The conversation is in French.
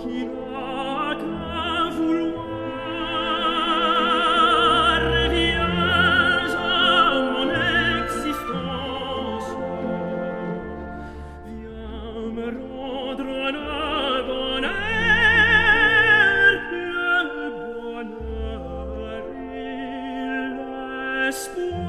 qui n'a qu'à vouloir, viens à mon existence, viens me rendre le bonheur et l'espoir.